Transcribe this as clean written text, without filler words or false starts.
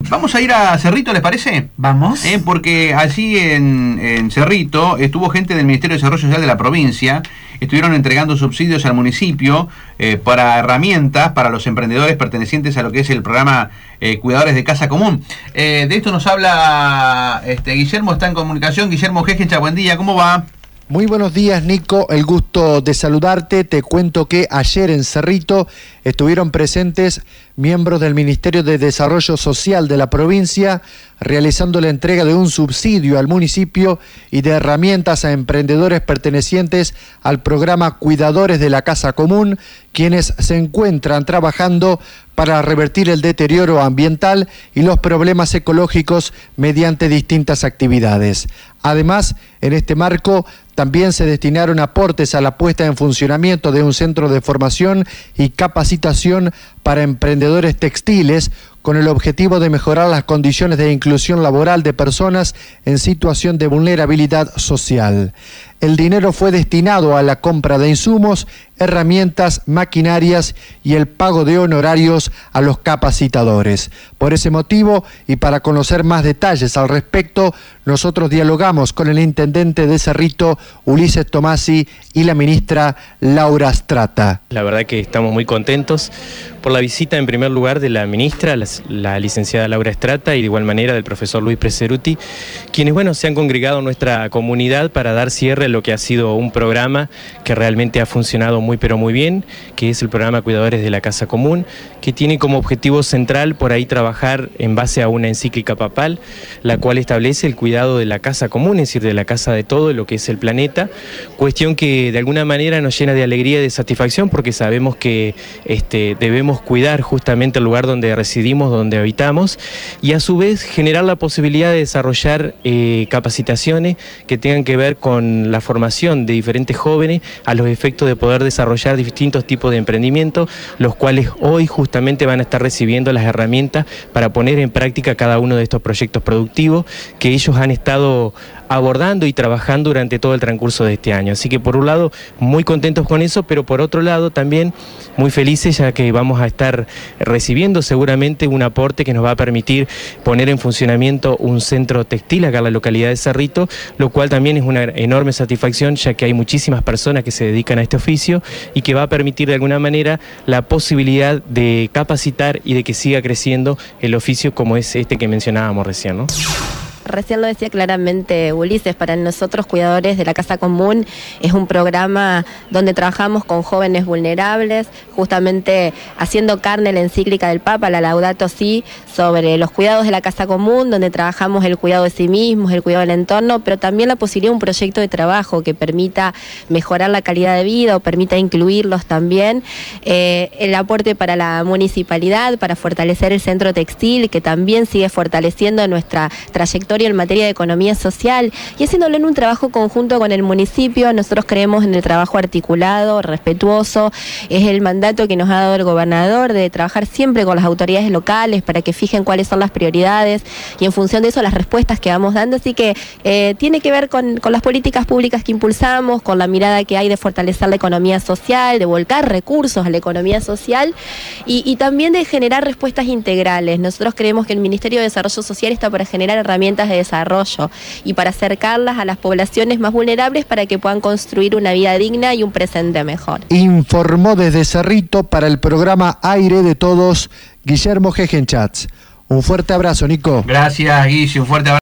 Vamos a ir a Cerrito, ¿les parece? Vamos. Porque allí en Cerrito estuvo gente del Ministerio de Desarrollo Social de la provincia, estuvieron entregando subsidios al municipio para herramientas para los emprendedores pertenecientes a lo que es el programa Cuidadores de Casa Común. De esto nos habla Guillermo, está en comunicación. Guillermo Gegencha, buen día, ¿cómo va? Muy buenos días, Nico, el gusto de saludarte. Te cuento que ayer en Cerrito estuvieron presentes miembros del Ministerio de Desarrollo Social de la provincia realizando la entrega de un subsidio al municipio y de herramientas a emprendedores pertenecientes al programa Cuidadores de la Casa Común, quienes se encuentran trabajando para revertir el deterioro ambiental y los problemas ecológicos mediante distintas actividades. Además, en este marco también se destinaron aportes a la puesta en funcionamiento de un centro de formación y capacitación para emprendedores textiles con el objetivo de mejorar las condiciones de inclusión laboral de personas en situación de vulnerabilidad social. El dinero fue destinado a la compra de insumos, herramientas, maquinarias y el pago de honorarios a los capacitadores. Por ese motivo, y para conocer más detalles al respecto, nosotros dialogamos con el intendente de Cerrito, Ulises Tomasi, y la ministra Laura Strata. La verdad que estamos muy contentos por la visita, en primer lugar, de la ministra, la licenciada Laura Strata, y de igual manera del profesor Luis Preseruti, quienes, se han congregado en nuestra comunidad para dar cierre a lo que ha sido un programa que realmente ha funcionado muy pero muy bien, que es el programa Cuidadores de la Casa Común, que tiene como objetivo central por ahí trabajar en base a una encíclica papal, la cual establece el cuidado de la casa común, es decir, de la casa de todo lo que es el planeta, cuestión que de alguna manera nos llena de alegría y de satisfacción, porque sabemos que debemos cuidar justamente el lugar donde residimos, donde habitamos, y a su vez generar la posibilidad de desarrollar capacitaciones que tengan que ver con la formación de diferentes jóvenes a los efectos de poder desarrollar distintos tipos de emprendimientos, los cuales hoy justamente van a estar recibiendo las herramientas para poner en práctica cada uno de estos proyectos productivos que ellos han estado abordando y trabajando durante todo el transcurso de este año. Así que por un lado muy contentos con eso, pero por otro lado también muy felices, ya que vamos a estar recibiendo seguramente un aporte que nos va a permitir poner en funcionamiento un centro textil acá en la localidad de Cerrito, lo cual también es una enorme satisfacción, ya que hay muchísimas personas que se dedican a este oficio y que va a permitir de alguna manera la posibilidad de capacitar y de que siga creciendo el oficio como es este que mencionábamos recién, ¿no? Recién lo decía claramente Ulises, para nosotros Cuidadores de la Casa Común es un programa donde trabajamos con jóvenes vulnerables, justamente haciendo carne la encíclica del Papa, la Laudato Si, sobre los cuidados de la casa común, donde trabajamos el cuidado de sí mismos, el cuidado del entorno, pero también la posibilidad de un proyecto de trabajo que permita mejorar la calidad de vida o permita incluirlos también. El aporte para la municipalidad, para fortalecer el centro textil, que también sigue fortaleciendo nuestra trayectoria en materia de economía social y haciéndolo en un trabajo conjunto con el municipio. Nosotros creemos en el trabajo articulado, respetuoso, es el mandato que nos ha dado el gobernador de trabajar siempre con las autoridades locales para que fijen cuáles son las prioridades y en función de eso las respuestas que vamos dando, así que tiene que ver con las políticas públicas que impulsamos, con la mirada que hay de fortalecer la economía social, de volcar recursos a la economía social y también de generar respuestas integrales. Nosotros creemos que el Ministerio de Desarrollo Social está para generar herramientas de desarrollo y para acercarlas a las poblaciones más vulnerables para que puedan construir una vida digna y un presente mejor. Informó desde Cerrito para el programa Aire de Todos, Guillermo Gegencha. Un fuerte abrazo, Nico. Gracias, Guille, un fuerte abrazo.